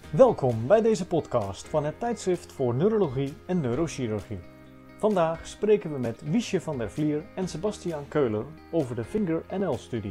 Welkom bij deze podcast van het tijdschrift voor neurologie en neurochirurgie. Vandaag spreken we met Wiesje van der Vlier en Sebastiaan Keuler over de FINGER-NL-studie.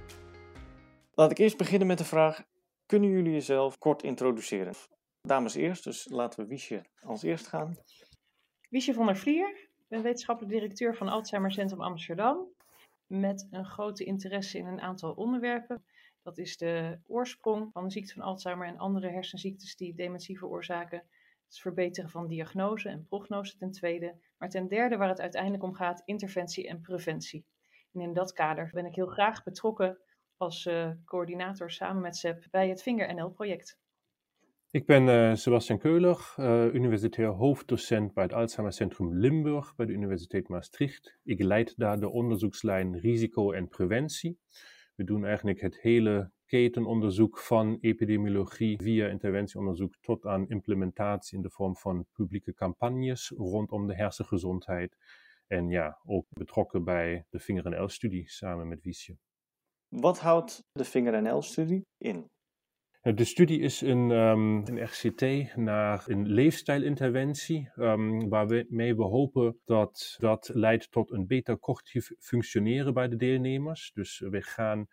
Laat ik eerst beginnen met de vraag, kunnen jullie jezelf kort introduceren? Dames eerst, dus laten we Wiesje als eerst gaan. Wiesje van der Vlier, ik ben wetenschappelijk directeur van Alzheimer Centrum Amsterdam. Met een grote interesse in een aantal onderwerpen. Dat is de oorsprong van de ziekte van Alzheimer en andere hersenziektes die dementie veroorzaken. Het verbeteren van diagnose en prognose ten tweede. Maar ten derde, waar het uiteindelijk om gaat, interventie en preventie. En in dat kader ben ik heel graag betrokken als coördinator samen met Seb bij het FINGER-NL-project. Ik ben Sebastiaan Keuler, universitair hoofddocent bij het Alzheimer Centrum Limburg bij de Universiteit Maastricht. Ik leid daar de onderzoekslijn risico en preventie. We doen eigenlijk het hele ketenonderzoek van epidemiologie via interventieonderzoek tot aan implementatie in de vorm van publieke campagnes rondom de hersengezondheid. En ja, ook betrokken bij de FINGER-NL-studie samen met Wiesje. Wat houdt de FINGER-NL-studie in? De studie is een RCT naar een leefstijlinterventie, waarmee we hopen dat dat leidt tot een beter cognitief functioneren bij de deelnemers. Dus we gaan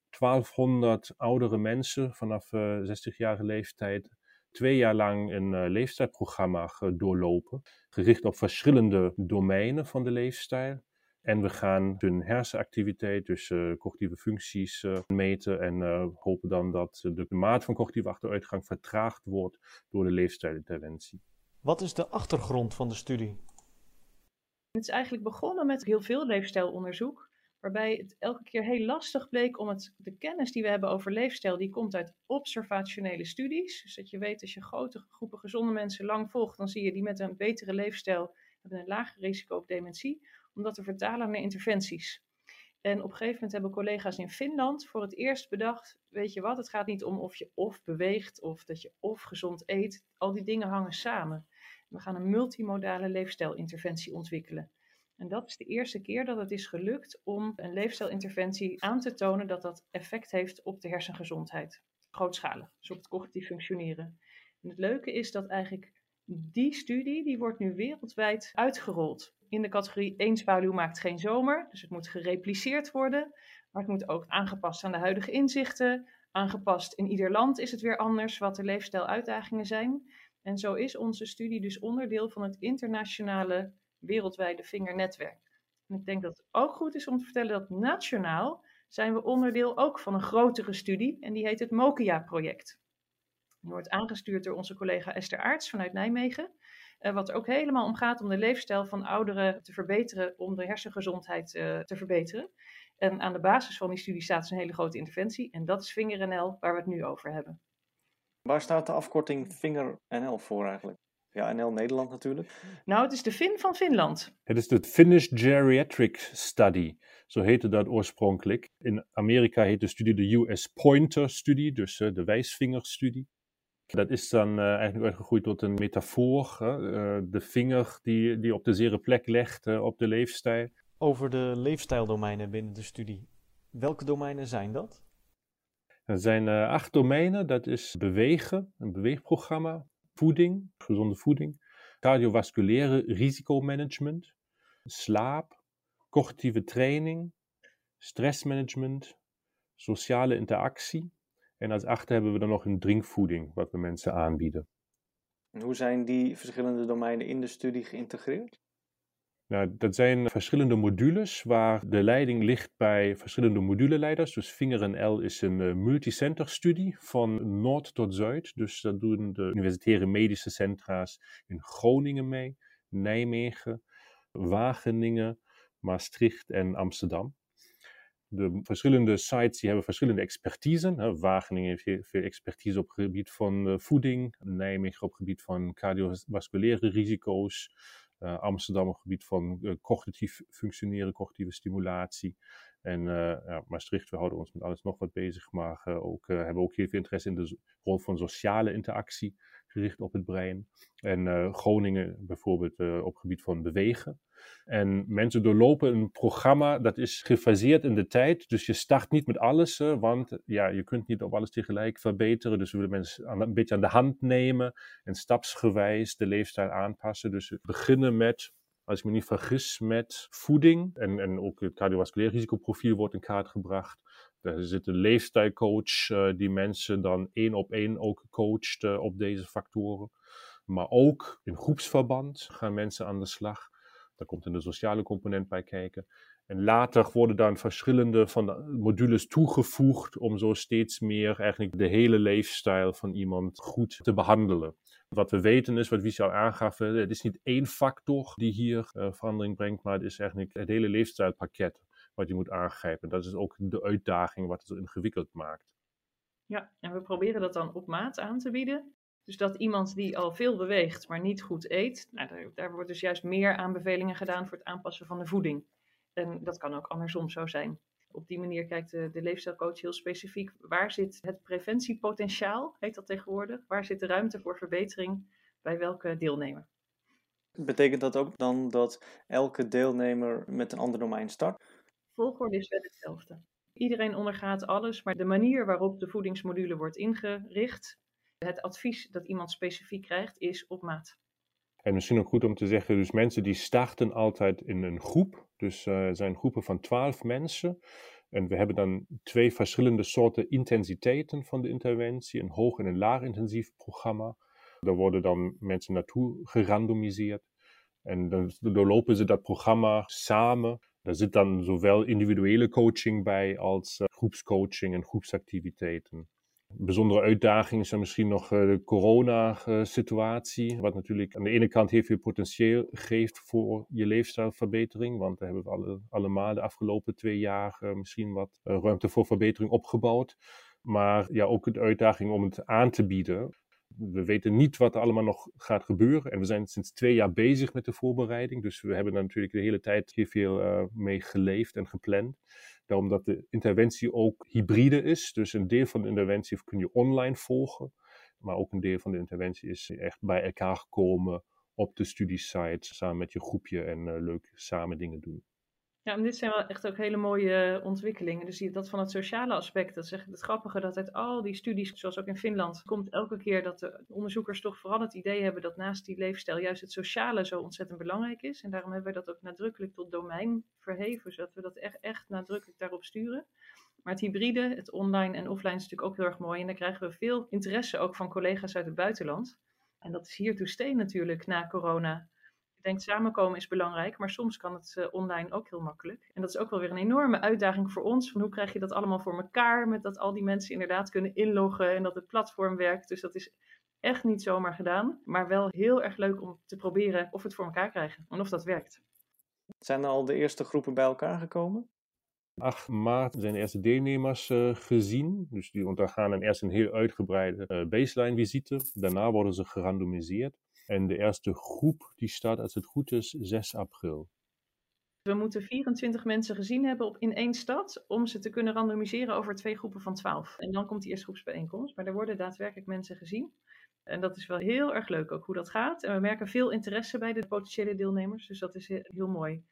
1200 oudere mensen vanaf 60-jarige leeftijd 2 jaar lang een leefstijlprogramma doorlopen, gericht op verschillende domeinen van de leefstijl. En we gaan hun hersenactiviteit, dus cognitieve functies, meten en hopen dan dat de maat van cognitieve achteruitgang vertraagd wordt door de leefstijlinterventie. Wat is de achtergrond van de studie? Het is eigenlijk begonnen met heel veel leefstijlonderzoek, waarbij het elke keer heel lastig bleek om de kennis die we hebben over leefstijl, die komt uit observationele studies. Dus dat je weet, als je grote groepen gezonde mensen lang volgt, dan zie je die met een betere leefstijl hebben een lager risico op dementie, om dat te vertalen naar interventies. En op een gegeven moment hebben collega's in Finland voor het eerst bedacht, weet je wat, het gaat niet om of je of beweegt of dat je of gezond eet. Al die dingen hangen samen. We gaan een multimodale leefstijlinterventie ontwikkelen. En dat is de eerste keer dat het is gelukt om een leefstijlinterventie aan te tonen dat dat effect heeft op de hersengezondheid. Grootschalig, dus op het cognitief functioneren. En het leuke is dat eigenlijk die studie, die wordt nu wereldwijd uitgerold. In de categorie 1 zwaluw maakt geen zomer, dus het moet gerepliceerd worden. Maar het moet ook aangepast aan de huidige inzichten. Aangepast in ieder land is het weer anders wat de leefstijluitdagingen zijn. En zo is onze studie dus onderdeel van het internationale wereldwijde FINGER-netwerk. En ik denk dat het ook goed is om te vertellen dat nationaal zijn we onderdeel ook van een grotere studie. En die heet het MOKIA-project. Die wordt aangestuurd door onze collega Esther Aarts vanuit Nijmegen. Wat er ook helemaal om gaat om de leefstijl van ouderen te verbeteren, om de hersengezondheid te verbeteren. En aan de basis van die studie staat dus een hele grote interventie. En dat is FINGER-NL, waar we het nu over hebben. Waar staat de afkorting FINGER-NL voor eigenlijk? Ja, NL Nederland natuurlijk. Nou, het is de FIN van Finland. Het is de Finnish Geriatric Study, zo heette dat oorspronkelijk. In Amerika heet de studie de US Pointer-studie, dus de wijsvingerstudie. Dat is dan eigenlijk uitgegroeid tot een metafoor, de vinger die op de zere plek legt op de leefstijl. Over de leefstijldomeinen binnen de studie. Welke domeinen zijn dat? Er zijn 8 domeinen, dat is bewegen, een beweegprogramma, voeding, gezonde voeding, cardiovasculaire risicomanagement, slaap, cognitieve training, stressmanagement, sociale interactie. En als 8 hebben we dan nog een drinkvoeding, wat we mensen aanbieden. En hoe zijn die verschillende domeinen in de studie geïntegreerd? Nou, dat zijn verschillende modules waar de leiding ligt bij verschillende moduleleiders. Dus FINGER-NL is een multicenter studie van noord tot zuid. Dus dat doen de universitaire medische centra's in Groningen mee, Nijmegen, Wageningen, Maastricht en Amsterdam. De verschillende sites die hebben verschillende expertise. Wageningen heeft veel expertise op het gebied van voeding, Nijmegen op het gebied van cardiovasculaire risico's, Amsterdam op het gebied van cognitief functioneren, cognitieve stimulatie. En Maastricht, we houden ons met alles nog wat bezig, maar hebben ook heel veel interesse in de rol van sociale interactie gericht op het brein. En Groningen bijvoorbeeld op het gebied van bewegen. En mensen doorlopen een programma dat is gefaseerd in de tijd. Dus je start niet met alles, want je kunt niet op alles tegelijk verbeteren. Dus we willen mensen een beetje aan de hand nemen en stapsgewijs de leefstijl aanpassen. Dus we beginnen met, als ik me niet vergis, met voeding. En ook het cardiovasculair risicoprofiel wordt in kaart gebracht. Er zit een leefstijlcoach die mensen dan 1-op-1 ook coacht op deze factoren. Maar ook in groepsverband gaan mensen aan de slag. Daar komt een sociale component bij kijken. En later worden dan verschillende van de modules toegevoegd om zo steeds meer eigenlijk de hele leefstijl van iemand goed te behandelen. Wat we weten is, wat Wiesje al aangaf, het is niet één factor die hier verandering brengt, maar het is eigenlijk het hele leefstijlpakket wat je moet aangrijpen. Dat is ook de uitdaging wat het zo ingewikkeld maakt. Ja, en we proberen dat dan op maat aan te bieden. Dus dat iemand die al veel beweegt, maar niet goed eet, daar wordt dus juist meer aanbevelingen gedaan voor het aanpassen van de voeding. En dat kan ook andersom zo zijn. Op die manier kijkt de leefstijlcoach heel specifiek, waar zit het preventiepotentiaal, heet dat tegenwoordig? Waar zit de ruimte voor verbetering bij welke deelnemer? Betekent dat ook dan dat elke deelnemer met een ander domein start? Volgorde is wel hetzelfde. Iedereen ondergaat alles, maar de manier waarop de voedingsmodule wordt ingericht, het advies dat iemand specifiek krijgt, is op maat. En misschien ook goed om te zeggen, dus mensen die starten altijd in een groep. Dus zijn groepen van 12 mensen. En we hebben dan 2 verschillende soorten intensiteiten van de interventie. Een hoog- en een laag-intensief programma. Daar worden dan mensen naartoe gerandomiseerd. En dan doorlopen ze dat programma samen. Daar zit dan zowel individuele coaching bij als groepscoaching en groepsactiviteiten. Een bijzondere uitdaging is dan misschien nog de corona-situatie, wat natuurlijk aan de ene kant heel veel potentieel geeft voor je leefstijlverbetering, want daar hebben we allemaal de afgelopen 2 jaar misschien wat ruimte voor verbetering opgebouwd. Maar ja, ook de uitdaging om het aan te bieden. We weten niet wat er allemaal nog gaat gebeuren en we zijn sinds 2 jaar bezig met de voorbereiding, dus we hebben daar natuurlijk de hele tijd heel veel mee geleefd en gepland. Daarom dat de interventie ook hybride is. Dus een deel van de interventie kun je online volgen. Maar ook een deel van de interventie is echt bij elkaar gekomen op de studiesite. Samen met je groepje en leuk samen dingen doen. Ja, en dit zijn wel echt ook hele mooie ontwikkelingen. Dus dat van het sociale aspect, dat is echt het grappige dat uit al die studies, zoals ook in Finland, komt elke keer dat de onderzoekers toch vooral het idee hebben dat naast die leefstijl juist het sociale zo ontzettend belangrijk is. En daarom hebben wij dat ook nadrukkelijk tot domein verheven, zodat we dat echt nadrukkelijk daarop sturen. Maar het hybride, het online en offline is natuurlijk ook heel erg mooi. En daar krijgen we veel interesse ook van collega's uit het buitenland. En dat is here to stay natuurlijk na corona. Ik denk samenkomen is belangrijk, maar soms kan het online ook heel makkelijk. En dat is ook wel weer een enorme uitdaging voor ons. Van hoe krijg je dat allemaal voor elkaar, met dat al die mensen inderdaad kunnen inloggen en dat het platform werkt. Dus dat is echt niet zomaar gedaan, maar wel heel erg leuk om te proberen of we het voor elkaar krijgen en of dat werkt. Zijn er al de eerste groepen bij elkaar gekomen? 8 maart zijn de eerste deelnemers gezien. Dus die ondergaan dan eerst een heel uitgebreide baseline-visite. Daarna worden ze gerandomiseerd. En de eerste groep die start, als het goed is, 6 april. We moeten 24 mensen gezien hebben in 1 stad om ze te kunnen randomiseren over 2 groepen van 12. En dan komt die eerste groepsbijeenkomst. Maar er worden daadwerkelijk mensen gezien. En dat is wel heel erg leuk ook hoe dat gaat. En we merken veel interesse bij de potentiële deelnemers. Dus dat is heel mooi.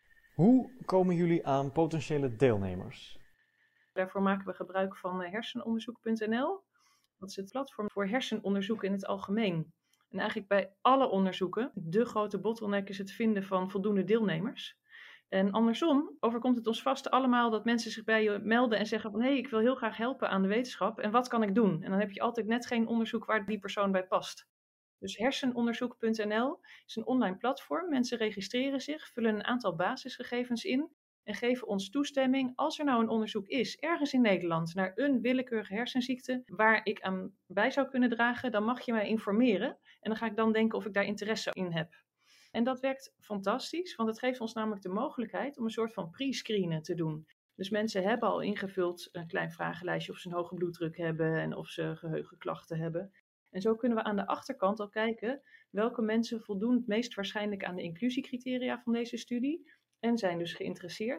Hoe komen jullie aan potentiële deelnemers? Daarvoor maken we gebruik van hersenonderzoek.nl. Dat is het platform voor hersenonderzoek in het algemeen. En eigenlijk bij alle onderzoeken, de grote bottleneck is het vinden van voldoende deelnemers. En andersom overkomt het ons vast allemaal dat mensen zich bij je melden en zeggen van ik wil heel graag helpen aan de wetenschap en wat kan ik doen? En dan heb je altijd net geen onderzoek waar die persoon bij past. Dus hersenonderzoek.nl is een online platform. Mensen registreren zich, vullen een aantal basisgegevens in en geven ons toestemming als er nou een onderzoek is, ergens in Nederland, naar een willekeurige hersenziekte waar ik aan bij zou kunnen dragen, dan mag je mij informeren en dan ga ik dan denken of ik daar interesse in heb. En dat werkt fantastisch, want het geeft ons namelijk de mogelijkheid om een soort van pre-screenen te doen. Dus mensen hebben al ingevuld een klein vragenlijstje of ze een hoge bloeddruk hebben en of ze geheugenklachten hebben. En zo kunnen we aan de achterkant al kijken welke mensen voldoen het meest waarschijnlijk aan de inclusiecriteria van deze studie en zijn dus geïnteresseerd.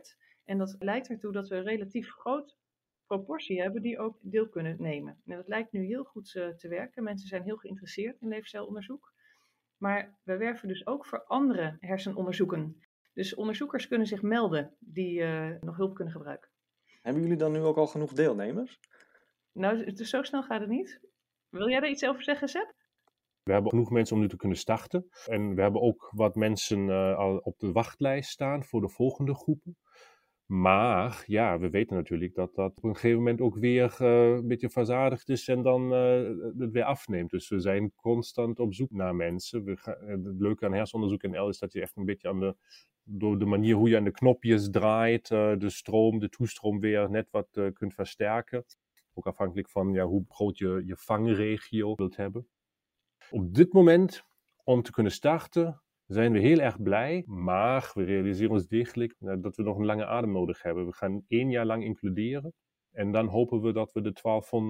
En dat leidt ertoe dat we een relatief groot proportie hebben die ook deel kunnen nemen. En dat lijkt nu heel goed te werken. Mensen zijn heel geïnteresseerd in leefstijlonderzoek. Maar we werven dus ook voor andere hersenonderzoeken. Dus onderzoekers kunnen zich melden die nog hulp kunnen gebruiken. Hebben jullie dan nu ook al genoeg deelnemers? Nou, dus zo snel gaat het niet. Wil jij er iets over zeggen, Seb? We hebben genoeg mensen om nu te kunnen starten. En we hebben ook wat mensen al op de wachtlijst staan voor de volgende groepen. Maar ja, we weten natuurlijk dat dat op een gegeven moment ook weer een beetje verzadigd is en dan het weer afneemt. Dus we zijn constant op zoek naar mensen. Het leuke aan hersenonderzoek in L is dat je echt een beetje door de manier hoe je aan de knopjes draait, de toestroom weer net wat kunt versterken. Ook afhankelijk van hoe groot je vangregio wilt hebben. Op dit moment, om te kunnen starten, zijn we heel erg blij, maar we realiseren ons degelijk dat we nog een lange adem nodig hebben. We gaan 1 jaar lang includeren en dan hopen we dat we de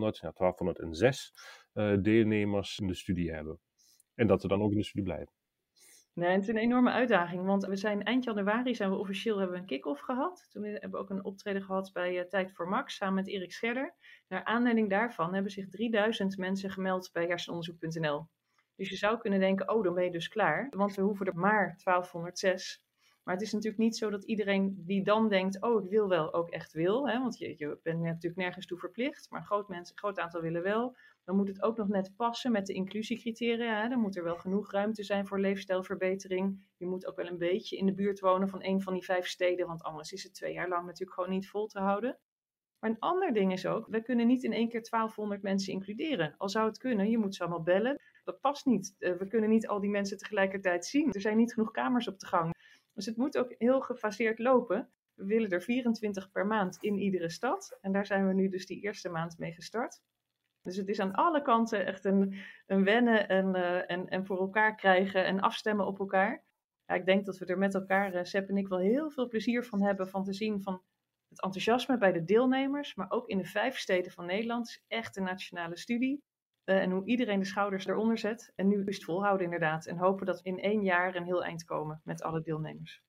1206 deelnemers in de studie hebben. En dat ze dan ook in de studie blijven. Nee, het is een enorme uitdaging, want we zijn eind januari hebben we een kick-off gehad. Toen hebben we ook een optreden gehad bij Tijd voor Max samen met Erik Scherder. Naar aanleiding daarvan hebben zich 3000 mensen gemeld bij hersenonderzoek.nl. Dus je zou kunnen denken, dan ben je dus klaar, want we hoeven er maar 1206. Maar het is natuurlijk niet zo dat iedereen die dan denkt, ik wil wel, ook echt wil. Hè? Want je bent natuurlijk nergens toe verplicht, maar een groot aantal willen wel. Dan moet het ook nog net passen met de inclusiecriteria. Hè? Dan moet er wel genoeg ruimte zijn voor leefstijlverbetering. Je moet ook wel een beetje in de buurt wonen van een van die 5 steden, want anders is het 2 jaar lang natuurlijk gewoon niet vol te houden. Maar een ander ding is ook, we kunnen niet in één keer 1200 mensen includeren. Al zou het kunnen, je moet ze allemaal bellen. Dat past niet. We kunnen niet al die mensen tegelijkertijd zien. Er zijn niet genoeg kamers op de gang. Dus het moet ook heel gefaseerd lopen. We willen er 24 per maand in iedere stad. En daar zijn we nu dus die eerste maand mee gestart. Dus het is aan alle kanten echt een wennen en voor elkaar krijgen en afstemmen op elkaar. Ja, ik denk dat we er met elkaar, Seb en ik, wel heel veel plezier van hebben van te zien van het enthousiasme bij de deelnemers, maar ook in de 5 steden van Nederland. Het is echt een nationale studie. En hoe iedereen de schouders eronder zet. En nu is het volhouden inderdaad. En hopen dat we in 1 jaar een heel eind komen met alle deelnemers.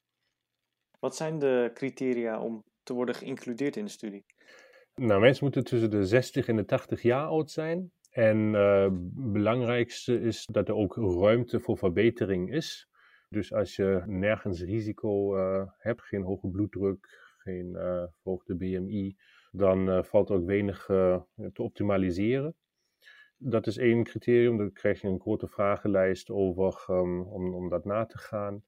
Wat zijn de criteria om te worden geïncludeerd in de studie? Nou, mensen moeten tussen de 60 en de 80 jaar oud zijn. En het belangrijkste is dat er ook ruimte voor verbetering is. Dus als je nergens risico hebt, geen hoge bloeddruk, geen verhoogde BMI, dan valt er ook weinig te optimaliseren. Dat is 1 criterium, daar krijg je een grote vragenlijst over om dat na te gaan.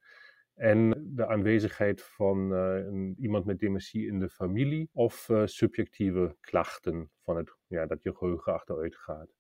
En de aanwezigheid van iemand met dementie in de familie of subjectieve klachten van dat je geheugen achteruit gaat.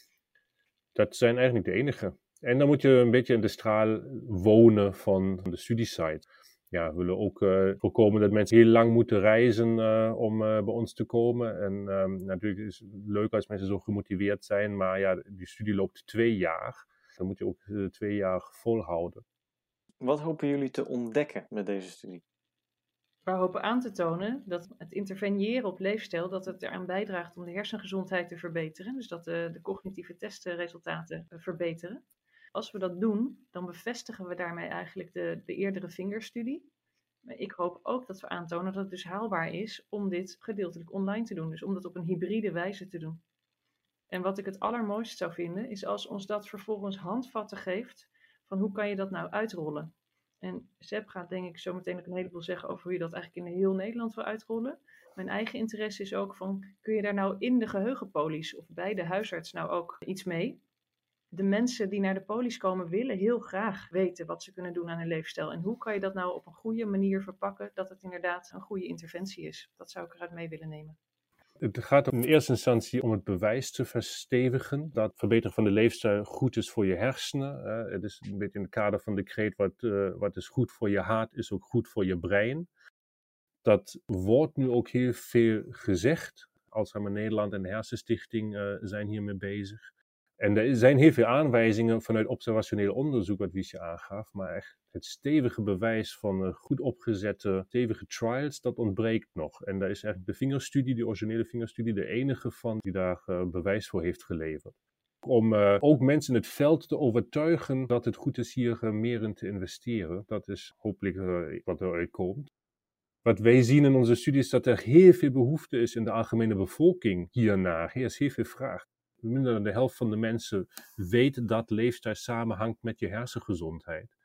Dat zijn eigenlijk niet de enige. En dan moet je een beetje in de straal wonen van de studiesite. Ja, we willen ook voorkomen dat mensen heel lang moeten reizen om bij ons te komen. En natuurlijk is het leuk als mensen zo gemotiveerd zijn, maar die studie loopt 2 jaar. Dan moet je ook 2 jaar volhouden. Wat hopen jullie te ontdekken met deze studie? We hopen aan te tonen dat het interveneren op leefstijl, dat het eraan bijdraagt om de hersengezondheid te verbeteren. Dus dat de cognitieve testresultaten verbeteren. Als we dat doen, dan bevestigen we daarmee eigenlijk de eerdere Finger-studie. Maar ik hoop ook dat we aantonen dat het dus haalbaar is om dit gedeeltelijk online te doen. Dus om dat op een hybride wijze te doen. En wat ik het allermooist zou vinden, is als ons dat vervolgens handvatten geeft van hoe kan je dat nou uitrollen. En Seb gaat denk ik zo meteen ook een heleboel zeggen over hoe je dat eigenlijk in heel Nederland wil uitrollen. Mijn eigen interesse is ook van, kun je daar nou in de geheugenpolies of bij de huisarts nou ook iets mee? De mensen die naar de polies komen willen heel graag weten wat ze kunnen doen aan hun leefstijl. En hoe kan je dat nou op een goede manier verpakken dat het inderdaad een goede interventie is? Dat zou ik eruit mee willen nemen. Het gaat in eerste instantie om het bewijs te verstevigen dat verbeteren van de leefstijl goed is voor je hersenen. Het is een beetje in het kader van de kreet wat is goed voor je hart is ook goed voor je brein. Dat wordt nu ook heel veel gezegd. Alzheimer Nederland en de Hersenstichting zijn hiermee bezig. En er zijn heel veel aanwijzingen vanuit observationeel onderzoek, wat Wiesje aangaf, maar echt het stevige bewijs van goed opgezette, stevige trials, dat ontbreekt nog. En daar is eigenlijk de Fingerstudie, de originele Fingerstudie, de enige van die daar bewijs voor heeft geleverd. Om ook mensen in het veld te overtuigen dat het goed is hier meer in te investeren. Dat is hopelijk wat eruit komt. Wat wij zien in onze studies is dat er heel veel behoefte is in de algemene bevolking hiernaar. Er is heel veel vraag. Minder dan de helft van de mensen weet dat leeftijd samenhangt met je hersengezondheid.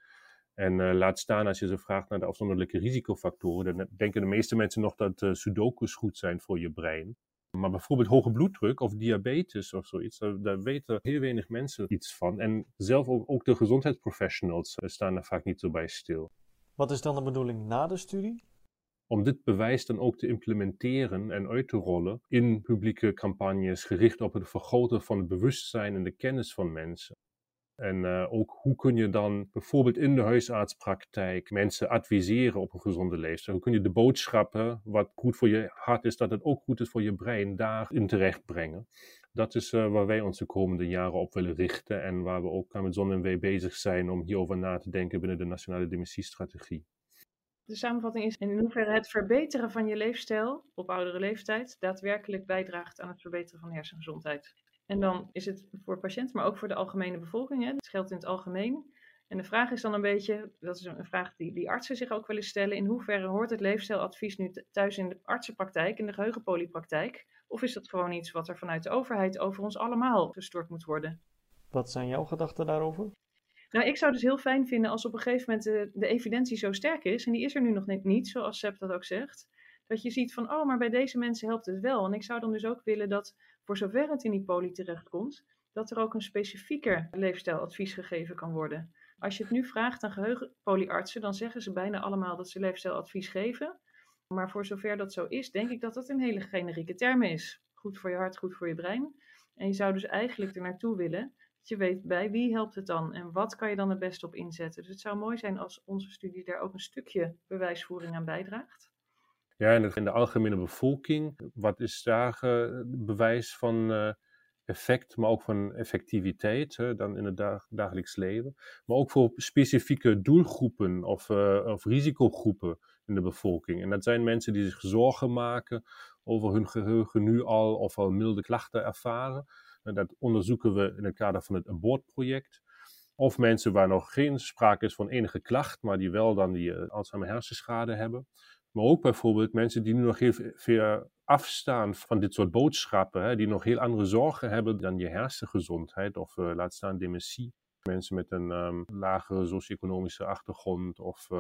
En laat staan als je ze vraagt naar de afzonderlijke risicofactoren, dan denken de meeste mensen nog dat sudokus goed zijn voor je brein. Maar bijvoorbeeld hoge bloeddruk of diabetes of zoiets, daar weten heel weinig mensen iets van. En zelf ook de gezondheidsprofessionals staan er vaak niet zo bij stil. Wat is dan de bedoeling na de studie? Om dit bewijs dan ook te implementeren en uit te rollen in publieke campagnes gericht op het vergroten van het bewustzijn en de kennis van mensen. En ook hoe kun je dan bijvoorbeeld in de huisartspraktijk mensen adviseren op een gezonde leefstijl? Hoe kun je de boodschappen, wat goed voor je hart is, dat het ook goed is voor je brein, daarin terecht brengen? Dat is waar wij ons de komende jaren op willen richten en waar we ook met ZonMW bezig zijn om hierover na te denken binnen de Nationale Dementiestrategie. De samenvatting is in hoeverre het verbeteren van je leefstijl op oudere leeftijd daadwerkelijk bijdraagt aan het verbeteren van hersengezondheid. En dan is het voor patiënten, maar ook voor de algemene bevolking. Hè? Het geldt in het algemeen. En de vraag is dan een beetje, dat is een vraag die artsen zich ook wel eens stellen, in hoeverre hoort het leefstijladvies nu thuis in de artsenpraktijk, in de geheugenpolypraktijk? Of is dat gewoon iets wat er vanuit de overheid over ons allemaal gestort moet worden? Wat zijn jouw gedachten daarover? Nou, ik zou dus heel fijn vinden als op een gegeven moment de evidentie zo sterk is, en die is er nu nog net niet, zoals Seb dat ook zegt, dat je ziet van, oh, maar bij deze mensen helpt het wel. En ik zou dan dus ook willen dat, voor zover het in die poly terechtkomt, dat er ook een specifieker leefstijladvies gegeven kan worden. Als je het nu vraagt aan geheugenpolyartsen, dan zeggen ze bijna allemaal dat ze leefstijladvies geven. Maar voor zover dat zo is, denk ik dat dat een hele generieke term is. Goed voor je hart, goed voor je brein. En je zou dus eigenlijk er naartoe willen dat je weet bij wie helpt het dan en wat kan je dan het beste op inzetten. Dus het zou mooi zijn als onze studie daar ook een stukje bewijsvoering aan bijdraagt. Ja, en in de algemene bevolking, wat is daar bewijs van effect, maar ook van effectiviteit, dan in het dagelijks leven. Maar ook voor specifieke doelgroepen of risicogroepen in de bevolking. En dat zijn mensen die zich zorgen maken over hun geheugen nu al of al milde klachten ervaren. En dat onderzoeken we in het kader van het abortproject. Of mensen waar nog geen sprake is van enige klacht, maar die wel dan die Alzheimer hersenschade hebben. Maar ook bijvoorbeeld mensen die nu nog heel veel afstaan van dit soort boodschappen, die nog heel andere zorgen hebben dan je hersengezondheid of laat staan dementie. Mensen met een lagere socio-economische achtergrond of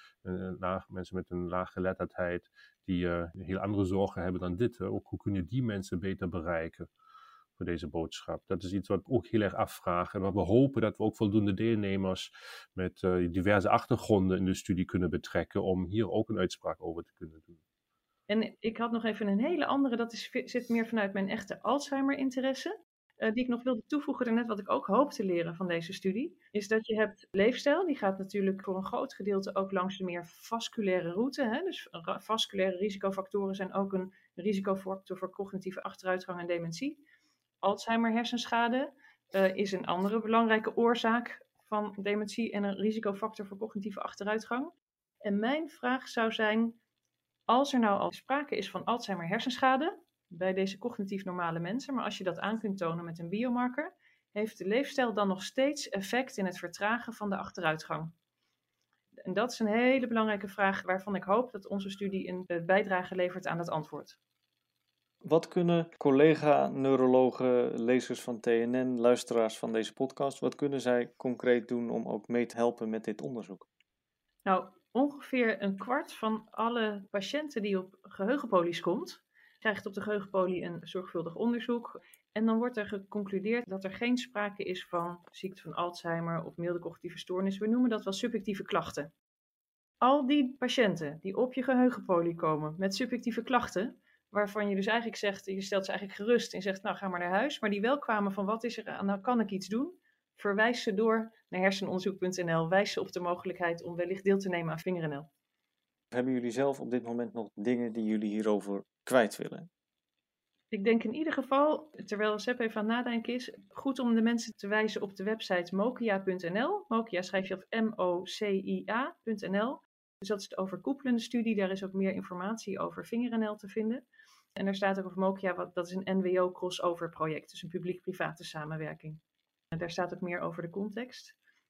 mensen met een lage geletterdheid die heel andere zorgen hebben dan dit. Ook hoe kun je die mensen beter bereiken voor deze boodschap? Dat is iets wat we ook heel erg afvragen en wat we hopen dat we ook voldoende deelnemers met diverse achtergronden in de studie kunnen betrekken om hier ook een uitspraak over te kunnen doen. En ik had nog even een hele andere, zit meer vanuit mijn echte Alzheimer-interesse. Die ik nog wilde toevoegen daarnet, wat ik ook hoop te leren van deze studie, is dat je hebt leefstijl, die gaat natuurlijk voor een groot gedeelte ook langs de meer vasculaire route. Hè? Dus vasculaire risicofactoren zijn ook een risicofactor voor cognitieve achteruitgang en dementie. Alzheimer hersenschade is een andere belangrijke oorzaak van dementie en een risicofactor voor cognitieve achteruitgang. En mijn vraag zou zijn, als er nou al sprake is van Alzheimer hersenschade bij deze cognitief normale mensen, maar als je dat aan kunt tonen met een biomarker, heeft de leefstijl dan nog steeds effect in het vertragen van de achteruitgang? En dat is een hele belangrijke vraag waarvan ik hoop dat onze studie een bijdrage levert aan het antwoord. Wat kunnen collega-neurologen, lezers van TNN, luisteraars van deze podcast, wat kunnen zij concreet doen om ook mee te helpen met dit onderzoek? Nou, ongeveer een kwart van alle patiënten die op geheugenpolies komt, krijgt op de geheugenpolie een zorgvuldig onderzoek. En dan wordt er geconcludeerd dat er geen sprake is van ziekte van Alzheimer of milde cognitieve stoornis. We noemen dat wel subjectieve klachten. Al die patiënten die op je geheugenpolie komen met subjectieve klachten, waarvan je dus eigenlijk zegt, je stelt ze eigenlijk gerust en zegt, nou ga maar naar huis, maar die wel kwamen van wat is er aan, nou kan ik iets doen, verwijs ze door naar hersenonderzoek.nl, wijs ze op de mogelijkheid om wellicht deel te nemen aan VingerNL. Hebben jullie zelf op dit moment nog dingen die jullie hierover kwijt willen? Ik denk in ieder geval, terwijl Seb even aan het nadenken is, goed om de mensen te wijzen op de website mokia.nl. Mokia schrijf je op mocia.nl. Dus dat is de overkoepelende studie. Daar is ook meer informatie over VingerNL te vinden. En daar staat ook over Mokia, dat is een NWO crossover project, dus een publiek-private samenwerking. En daar staat ook meer over de context.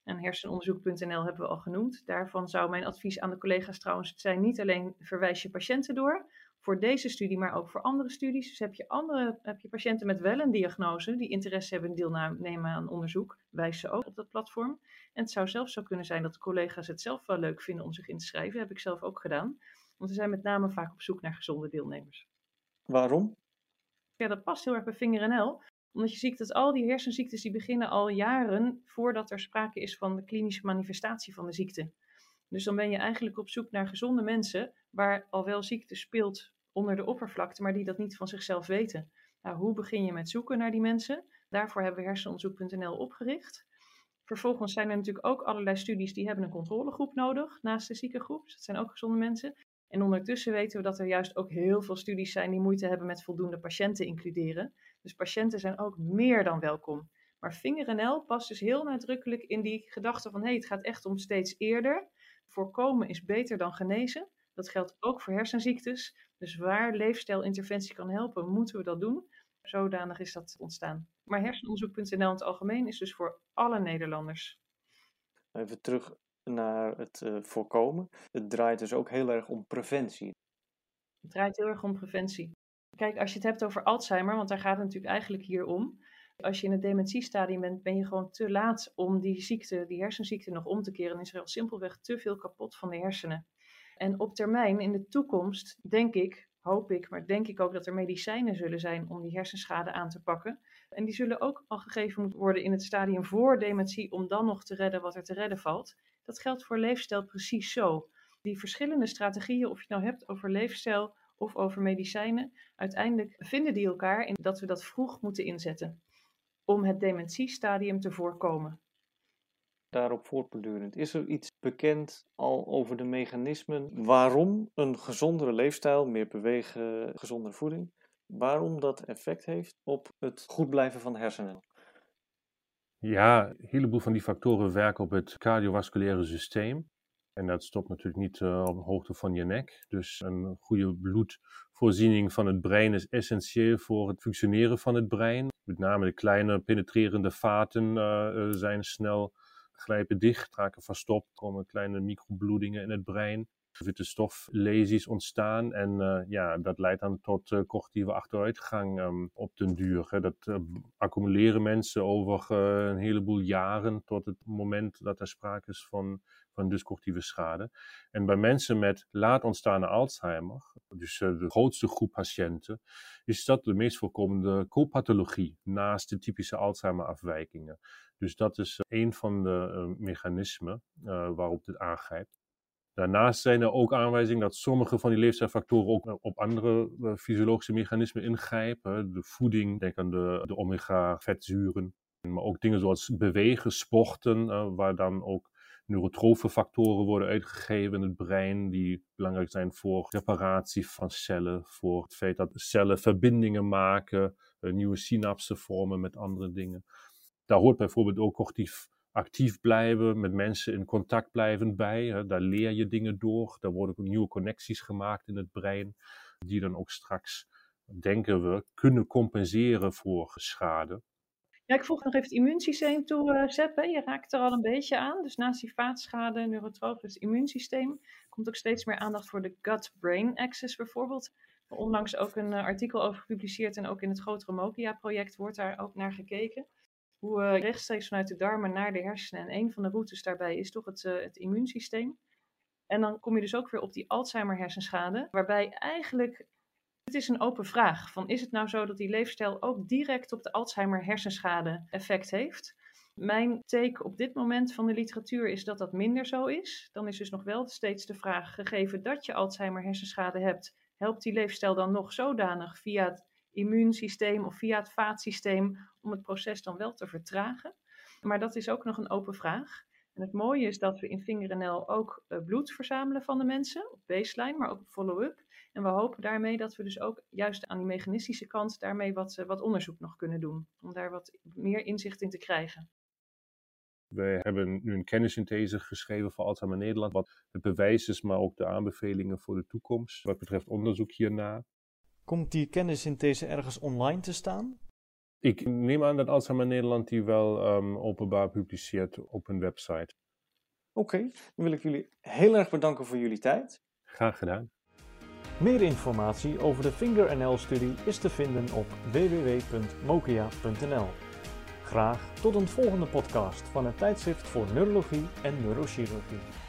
En hersenonderzoek.nl hebben we al genoemd. Daarvan zou mijn advies aan de collega's trouwens zijn: niet alleen verwijs je patiënten door voor deze studie, maar ook voor andere studies. Dus heb je patiënten met wel een diagnose die interesse hebben in deelnemen aan onderzoek, wijs ze ook op dat platform. En het zou zelfs zo kunnen zijn dat de collega's het zelf wel leuk vinden om zich in te schrijven. Dat heb ik zelf ook gedaan. Want we zijn met name vaak op zoek naar gezonde deelnemers. Waarom? Ja, dat past heel erg bij VingerNL. Omdat je ziet dat al die hersenziektes die beginnen al jaren voordat er sprake is van de klinische manifestatie van de ziekte. Dus dan ben je eigenlijk op zoek naar gezonde mensen waar al wel ziekte speelt onder de oppervlakte, maar die dat niet van zichzelf weten. Nou, hoe begin je met zoeken naar die mensen? Daarvoor hebben we hersenonderzoek.nl opgericht. Vervolgens zijn er natuurlijk ook allerlei studies die hebben een controlegroep nodig naast de ziekengroep. Dus dat zijn ook gezonde mensen. En ondertussen weten we dat er juist ook heel veel studies zijn die moeite hebben met voldoende patiënten includeren. Dus patiënten zijn ook meer dan welkom. Maar VingerNL past dus heel nadrukkelijk in die gedachte van het gaat echt om steeds eerder. Voorkomen is beter dan genezen. Dat geldt ook voor hersenziektes. Dus waar leefstijlinterventie kan helpen, moeten we dat doen. Zodanig is dat ontstaan. Maar hersenonderzoek.nl in het algemeen is dus voor alle Nederlanders. Even terug naar het voorkomen. Het draait dus ook heel erg om preventie. Het draait heel erg om preventie. Kijk, als je het hebt over Alzheimer, want daar gaat het natuurlijk eigenlijk hier om. Als je in het dementiestadium bent, ben je gewoon te laat om die hersenziekte nog om te keren. Dan is er al simpelweg te veel kapot van de hersenen. En op termijn, in de toekomst, hoop ik, maar denk ik ook dat er medicijnen zullen zijn om die hersenschade aan te pakken. En die zullen ook al gegeven moeten worden in het stadium voor dementie, om dan nog te redden wat er te redden valt. Dat geldt voor leefstijl precies zo. Die verschillende strategieën, of je het nou hebt over leefstijl of over medicijnen, uiteindelijk vinden die elkaar in dat we dat vroeg moeten inzetten om het dementiestadium te voorkomen. Daarop voortbordurend, is er iets bekend al over de mechanismen waarom een gezondere leefstijl, meer bewegen, gezondere voeding, waarom dat effect heeft op het goed blijven van de hersenen? Ja, een heleboel van die factoren werken op het cardiovasculaire systeem. En dat stopt natuurlijk niet op de hoogte van je nek. Dus een goede bloedvoorziening van het brein is essentieel voor het functioneren van het brein. Met name de kleine penetrerende vaten zijn snel glijpen dicht, raken verstopt, komen kleine microbloedingen in het brein. Witte stoflesies ontstaan en dat leidt dan tot cognitieve achteruitgang op den duur. Dat accumuleren mensen over een heleboel jaren tot het moment dat er sprake is van dus cognitieve schade. En bij mensen met laat ontstaande Alzheimer, dus de grootste groep patiënten, is dat de meest voorkomende copathologie naast de typische Alzheimer-afwijkingen. Dus dat is een van de mechanismen waarop dit aangrijpt. Daarnaast zijn er ook aanwijzingen dat sommige van die leefstijlfactoren ook op andere fysiologische mechanismen ingrijpen. De voeding, denk aan de omega-vetzuren, maar ook dingen zoals bewegen, sporten, waar dan ook neurotrofe factoren worden uitgegeven in het brein, die belangrijk zijn voor reparatie van cellen, voor het feit dat cellen verbindingen maken, nieuwe synapsen vormen met andere dingen. Daar hoort bijvoorbeeld ook cognitief actief blijven, met mensen in contact blijven bij. Daar leer je dingen door, daar worden ook nieuwe connecties gemaakt in het brein, die dan ook straks, denken we, kunnen compenseren voor schade. Ja, ik voeg nog even het immuunsysteem toe, Sepp. Je raakt er al een beetje aan. Dus naast die vaatschade, neurotrofe, het immuunsysteem, komt ook steeds meer aandacht voor de gut-brain axis bijvoorbeeld. Onlangs ook een artikel over gepubliceerd en ook in het grotere MOKIA-project wordt daar ook naar gekeken. Hoe rechtstreeks vanuit de darmen naar de hersenen. En een van de routes daarbij is toch het immuunsysteem. En dan kom je dus ook weer op die Alzheimer-hersenschade, waarbij eigenlijk, het is een open vraag. Is het nou zo dat die leefstijl ook direct op de Alzheimer-hersenschade effect heeft? Mijn take op dit moment van de literatuur is dat dat minder zo is. Dan is dus nog wel steeds de vraag, gegeven dat je Alzheimer-hersenschade hebt, helpt die leefstijl dan nog zodanig via het immuunsysteem of via het vaatsysteem om het proces dan wel te vertragen? Maar dat is ook nog een open vraag. En het mooie is dat we in VingerNL ook bloed verzamelen van de mensen, op baseline, maar ook op follow-up. En we hopen daarmee dat we dus ook juist aan die mechanistische kant daarmee wat onderzoek nog kunnen doen. Om daar wat meer inzicht in te krijgen. We hebben nu een kennissynthese geschreven voor Alzheimer Nederland, wat het bewijs is, maar ook de aanbevelingen voor de toekomst, wat betreft onderzoek hierna. Komt die kennissynthese ergens online te staan? Ik neem aan dat Alzheimer Nederland die wel openbaar publiceert op hun website. Oké, dan wil ik jullie heel erg bedanken voor jullie tijd. Graag gedaan. Meer informatie over de FingerNL-studie is te vinden op www.mokia.nl. Graag tot een volgende podcast van het tijdschrift voor neurologie en neurochirurgie.